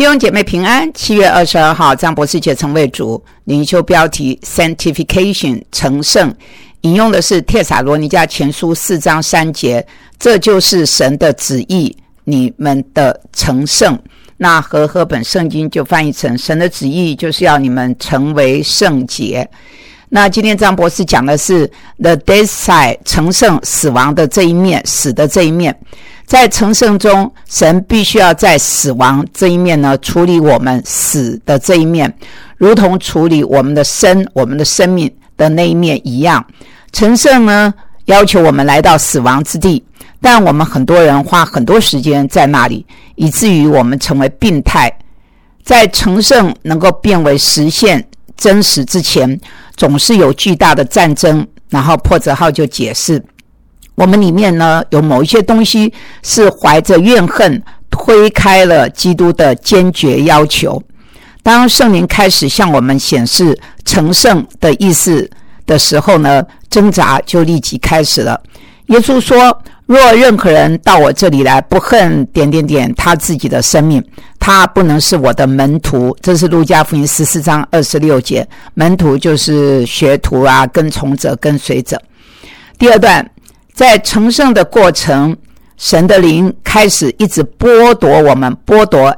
兄姐妹平安。7月22号，张博士解成为主，灵修标题 Sanctification 成圣，引用的是帖撒罗尼迦前书4章3节，这就是神的旨意，你们的成圣。那和合本圣经就翻译成神的旨意就是要你们成为圣洁。那今天张博士讲的是 The Death Side 成圣，死亡的这一面，死的这一面。在成圣中，神必须要在死亡这一面呢处理我们死的这一面，如同处理我们的生命的那一面一样。成圣呢要求我们来到死亡之地，但我们很多人花很多时间在那里，以至于我们成为病态。在成圣能够变为实现真实之前，总是有巨大的战争。然后破折号就解释，我们里面呢有某一些东西是怀着怨恨推开了基督的坚决要求。当圣灵开始向我们显示成圣的意思的时候呢，挣扎就立即开始了。耶稣说，若任何人到我这里来，不恨他自己的生命，他不能是我的门徒。这是路加福音14章26节，门徒就是学徒啊，跟从者，跟随者。第二段，在成圣的过程，神的灵开始一直剥夺我们，剥夺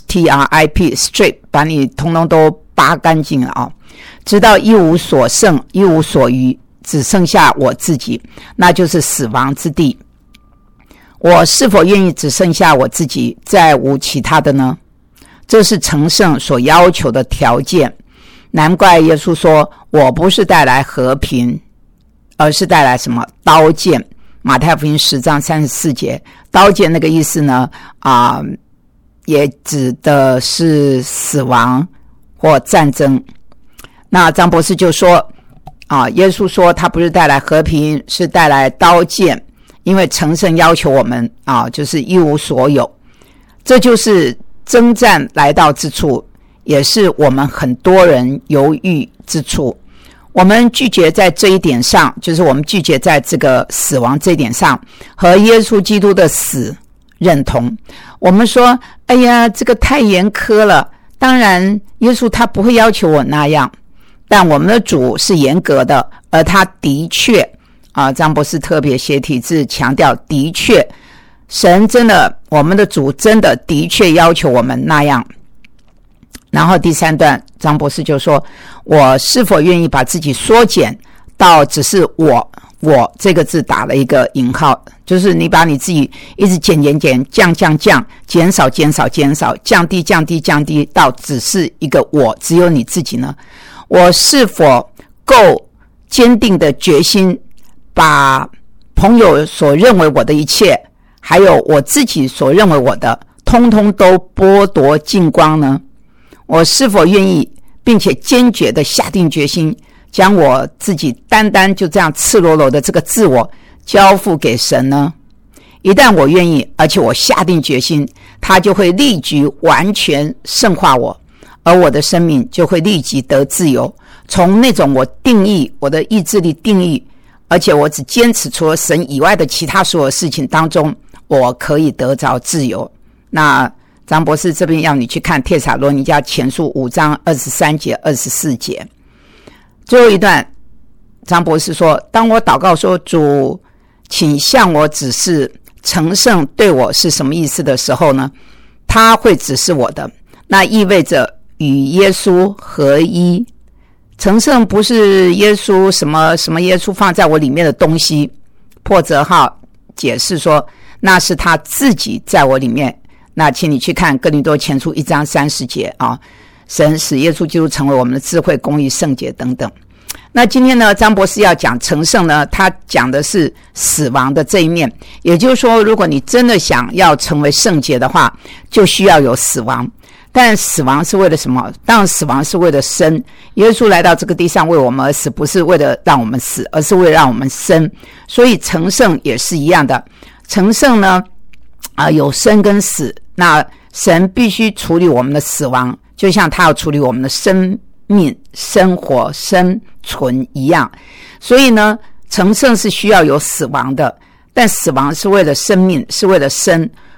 strip 把你通通都扒干净了啊，直到一无所剩，一无所余，只剩下我自己，那就是死亡之地。我是否愿意只剩下我自己，再无其他的呢？这是成圣所要求的条件。难怪耶稣说，我不是带来和平，而是带来什么？刀剑。马太福音10章34节，刀剑那个意思呢也指的是死亡或战争。那张博士就说耶稣说他不是带来和平，是带来刀剑，因为成圣要求我们就是一无所有。这就是征战来到之处，也是我们很多人犹豫之处。我们拒绝在这一点上，就是我们拒绝在这个死亡这一点上和耶稣基督的死认同。我们说，哎呀，这个太严苛了。当然耶稣他不会要求我那样，但我们的主是严格的，而他的确张博士特别写体字强调，的确神真的，我们的主真的的确要求我们那样。然后第三段，张博士就说，我是否愿意把自己缩减到只是我这个字打了一个引号，就是你把你自己一直减降减少降低到只是一个我，只有你自己呢？我是否够坚定的决心把朋友所认为我的一切，还有我自己所认为我的，通通都剥夺净光呢？我是否愿意并且坚决的下定决心，将我自己单单就这样赤裸裸的这个自我交付给神呢？一旦我愿意，而且我下定决心，他就会立即完全圣化我，而我的生命就会立即得自由。从那种我定义，我的意志力定义，而且我只坚持除了神以外的其他所有事情当中，我可以得着自由。那张博士这边要你去看帖撒罗尼迦前书5章23节24节。最后一段，张博士说，当我祷告说，主请向我指示成圣对我是什么意思的时候呢，他会指示我的，那意味着与耶稣合一。成圣不是耶稣什么耶稣放在我里面的东西，破折号解释说，那是他自己在我里面。那请你去看哥林多前书1章30节神使耶稣基督成为我们的智慧、公义、圣洁等等。那今天呢，张博士要讲成圣呢，他讲的是死亡的这一面。也就是说，如果你真的想要成为圣洁的话，就需要有死亡。但死亡是为了什么？当然死亡是为了生。耶稣来到这个地上为我们而死，不是为了让我们死，而是为了让我们生。所以成圣也是一样的。成圣呢有生跟死，那神必须处理我们的死亡，就像他要处理我们的生命、生活、生存一样。所以呢，成圣是需要有死亡的，但死亡是为了生命，是为了生。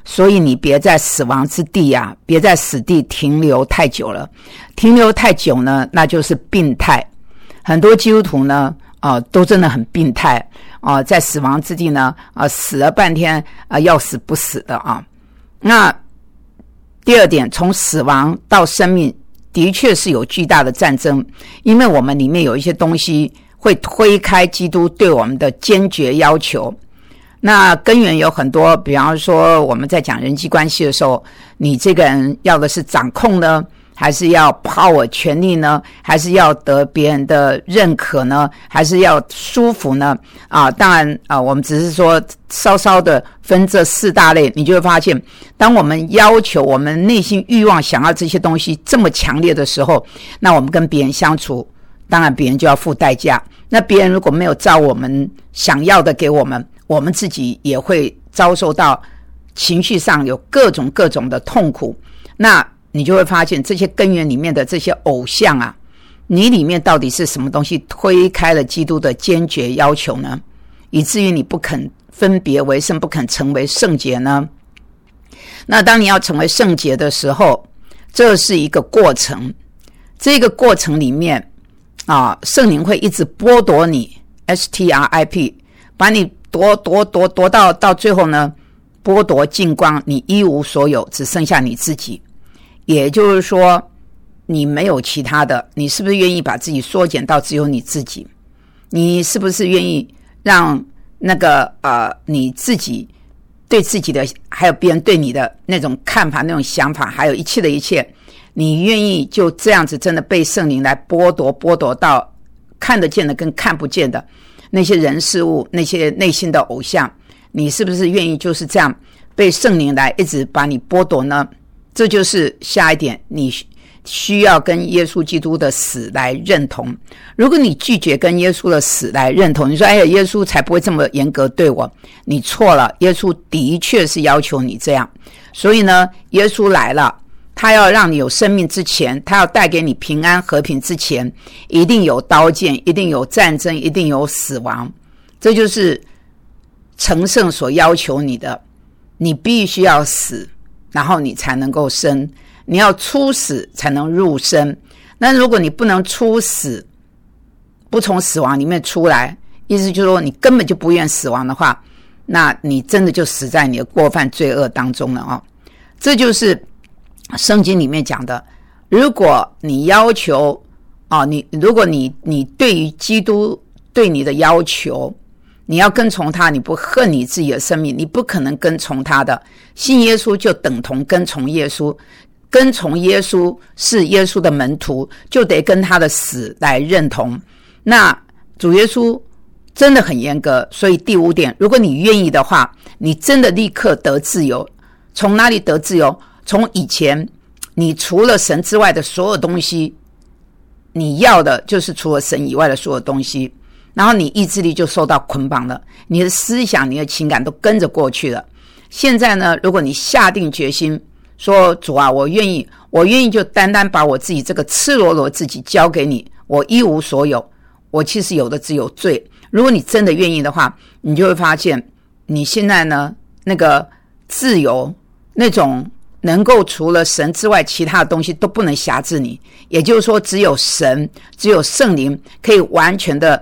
所以你别在死亡之地啊，别在死地停留太久了。停留太久呢，那就是病态。很多基督徒呢都真的很病态在死亡之地呢死了半天要死不死的啊。那第二点，从死亡到生命的确是有巨大的战争，因为我们里面有一些东西会推开基督对我们的坚决要求。那根源有很多，比方说我们在讲人际关系的时候，你这个人要的是掌控呢，还是要 power 权力呢，还是要得别人的认可呢，还是要舒服呢？当然我们只是说稍稍的分这4大类，你就会发现，当我们要求我们内心欲望想要这些东西这么强烈的时候，那我们跟别人相处，当然别人就要付代价。那别人如果没有照我们想要的给我们，我们自己也会遭受到情绪上有各种的痛苦。那你就会发现这些根源里面的这些偶像啊，你里面到底是什么东西推开了基督的坚决要求呢？以至于你不肯分别为圣，不肯成为圣洁呢？那当你要成为圣洁的时候，这是一个过程。这个过程里面圣灵会一直剥夺你 STRIP， 把你夺到最后呢，剥夺净光，你一无所有，只剩下你自己。也就是说你没有其他的，你是不是愿意把自己缩减到只有你自己？你是不是愿意让那个你自己对自己的，还有别人对你的那种看法，那种想法，还有一切的一切，你愿意就这样子真的被圣灵来剥夺到看得见的跟看不见的那些人事物，那些内心的偶像，你是不是愿意就是这样被圣灵来一直把你剥夺呢？这就是下一点，你需要跟耶稣基督的死来认同。如果你拒绝跟耶稣的死来认同，你说耶稣才不会这么严格对我，你错了。耶稣的确是要求你这样。所以呢，耶稣来了，他要让你有生命之前，他要带给你平安和平之前，一定有刀剑，一定有战争，一定有死亡。这就是成圣所要求你的，你必须要死，然后你才能够生，你要出死才能入生。那如果你不能出死，不从死亡里面出来，意思就是说你根本就不愿死亡的话，那你真的就死在你的过犯罪恶当中了这就是圣经里面讲的，如果你要求如果你对于基督对你的要求，你要跟从他，你不恨你自己的生命，你不可能跟从他的。信耶稣就等同跟从耶稣，跟从耶稣是耶稣的门徒，就得跟他的死来认同。那主耶稣真的很严格，所以第5点，如果你愿意的话，你真的立刻得自由。从哪里得自由？从以前你除了神之外的所有东西，你要的就是除了神以外的所有东西，然后你意志力就受到捆绑了，你的思想，你的情感都跟着过去了。现在呢，如果你下定决心说，主啊，我愿意就单单把我自己这个赤裸裸自己交给你，我一无所有，我其实有的只有罪。如果你真的愿意的话，你就会发现你现在呢，那个自由，那种能够除了神之外其他的东西都不能辖制你，也就是说只有神，只有圣灵可以完全的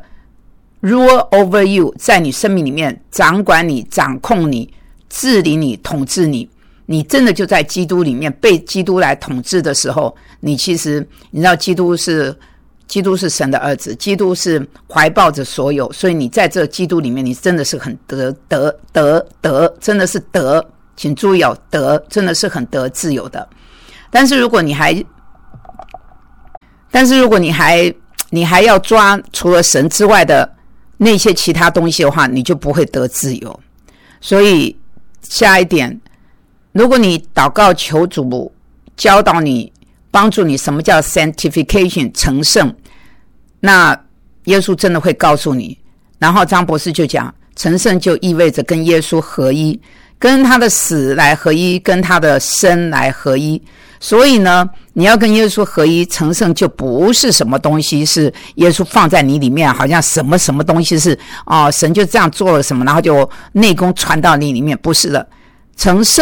rule over you， 在你生命里面掌管你，掌控你，治理你，统治你。你真的就在基督里面被基督来统治的时候，你其实你知道基督是神的儿子，基督是怀抱着所有，所以你在这基督里面，你真的是很得，真的是得，请注意得真的是很得自由的。但是如果你还要抓除了神之外的那些其他东西的话，你就不会得自由。所以下一点，如果你祷告求主教导你，帮助你什么叫 sanctification 成圣，那耶稣真的会告诉你。然后张博士就讲，成圣就意味着跟耶稣合一，跟他的死来合一，跟他的生来合一。所以呢，你要跟耶稣合一，成圣就不是什么东西是耶稣放在你里面，好像什么东西是神就这样做了什么，然后就内功传到你里面，不是的。成圣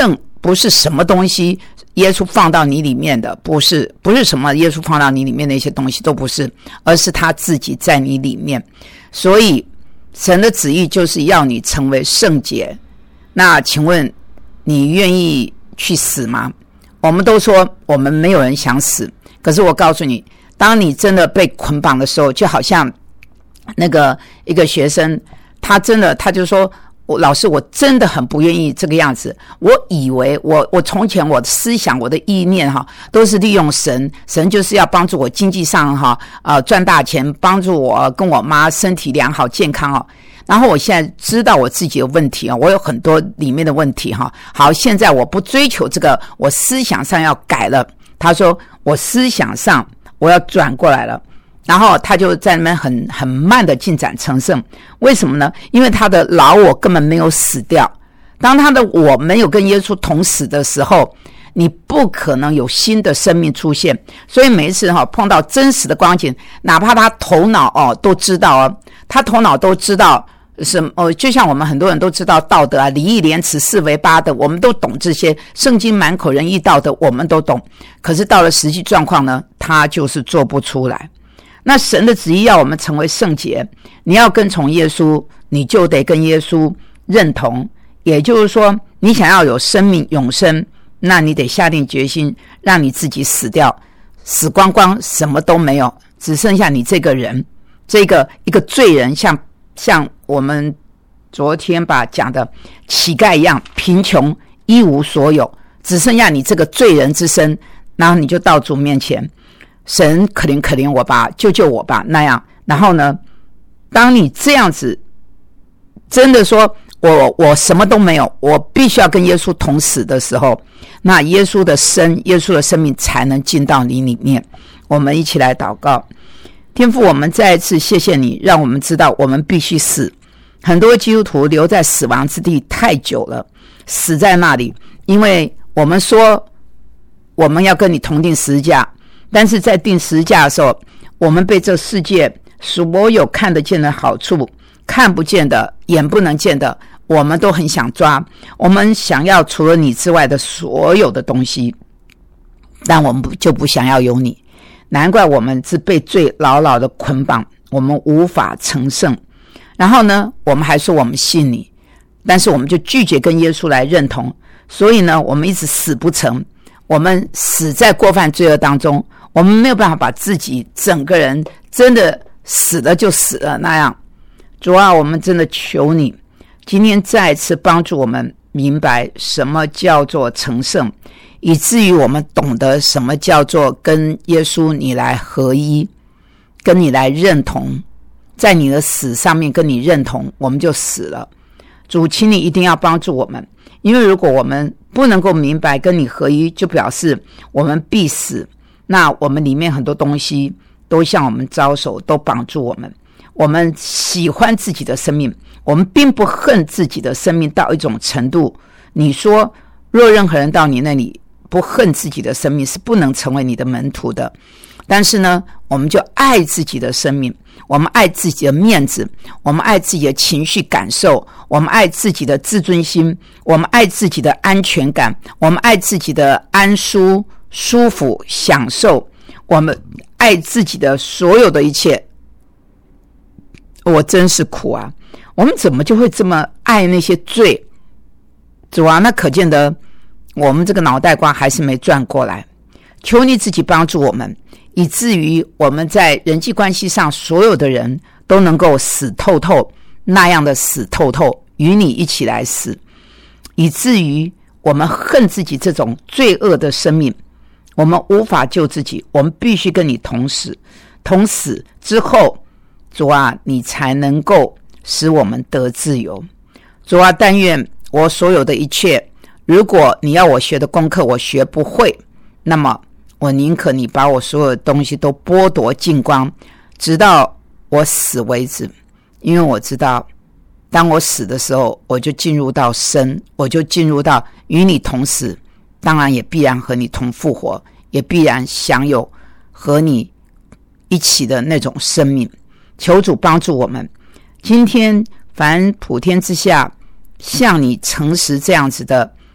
不是什么东西耶稣放到你里面的，不是什么耶稣放到你里面的一些东西，都不是，而是他自己在你里面。所以神的旨意就是要你成为圣洁。那请问你愿意去死吗？我们都说我们没有人想死，可是我告诉你，当你真的被捆绑的时候，就好像那个一个学生，他就说，老师，我真的很不愿意这个样子。我以为我从前我的思想我的意念都是利用神就是要帮助我经济上赚大钱，帮助我跟我妈身体良好健康然后我现在知道我自己的问题我有很多里面的问题好，现在我不追求这个，我思想上要改了。他说我思想上我要转过来了。然后他就在那边很慢的进展成圣。为什么呢？因为他的老我根本没有死掉。当他的我没有跟耶稣同死的时候，你不可能有新的生命出现。所以每一次碰到真实的光景，哪怕他头脑都知道他头脑都知道就像我们很多人都知道道德礼义廉耻四维八德，我们都懂这些，圣经满口仁义道德我们都懂。可是到了实际状况呢，他就是做不出来。那神的旨意要我们成为圣洁，你要跟从耶稣，你就得跟耶稣认同。也就是说，你想要有生命永生，那你得下定决心让你自己死掉，死光光，什么都没有，只剩下你这个人，一个罪人，像我们昨天讲的乞丐一样，贫穷一无所有，只剩下你这个罪人之身。然后你就到主面前，神可怜我吧，救救我吧，那样。然后呢，当你这样子真的说我什么都没有，我必须要跟耶稣同死的时候，那耶稣的生命才能进到你里面。我们一起来祷告。天父，我们再一次谢谢你，让我们知道我们必须死。很多基督徒留在死亡之地太久了，死在那里，因为我们说我们要跟你同定十字架，但是在定十字架的时候，我们被这世界所有看得见的好处，看不见的，眼不能见的，我们都很想抓。我们想要除了你之外的所有的东西，但我们就不想要有你。难怪我们是被罪牢牢的捆绑，我们无法成圣。然后呢，我们还说我们信你，但是我们就拒绝跟耶稣来认同。所以呢，我们一直死不成，我们死在过犯罪恶当中，我们没有办法把自己整个人真的死了就死了那样。主啊，我们真的求你今天再一次帮助我们明白什么叫做成圣，以至于我们懂得什么叫做跟耶稣你来合一，跟你来认同，在你的死上面跟你认同，我们就死了。主，请你一定要帮助我们，因为如果我们不能够明白跟你合一，就表示我们必死。那我们里面很多东西都向我们招手，都绑住我们。我们喜欢自己的生命，我们并不恨自己的生命到一种程度。你说若任何人到你那里不恨自己的生命，是不能成为你的门徒的。但是呢，我们就爱自己的生命，我们爱自己的面子，我们爱自己的情绪感受，我们爱自己的自尊心，我们爱自己的安全感，我们爱自己的安舒、舒服、享受，我们爱自己的所有的一切。我真是苦啊，我们怎么就会这么爱那些罪？主啊，那可见得我们这个脑袋瓜还是没转过来。求你自己帮助我们，以至于我们在人际关系上所有的人都能够死透透，那样的死透透，与你一起来死，以至于我们恨自己这种罪恶的生命，我们无法救自己，我们必须跟你同死。同死之后，主啊，你才能够使我们得自由。主啊，但愿我所有的一切，如果你要我学的功课我学不会，那么我宁可你把我所有的东西都剥夺净光，直到我死为止。因为我知道当我死的时候，我就进入到生，我就进入到与你同死，当然也必然和你同复活，也必然享有和你一起的那种生命。求主帮助我们，今天凡普天之下像你诚实这样子的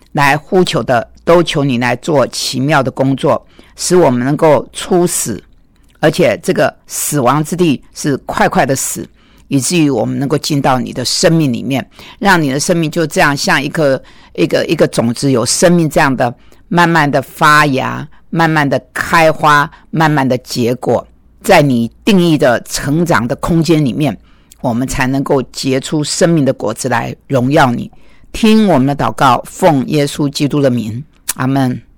来呼求的，都求你来做奇妙的工作，使我们能够出死，而且这个死亡之地是快快的死，以至于我们能够进到你的生命里面，让你的生命就这样像一个种子，有生命这样的慢慢的发芽，慢慢的开花，慢慢的结果，在你定义的成长的空间里面，我们才能够结出生命的果子来荣耀你。听我们的祷告，奉耶稣基督的名，阿们。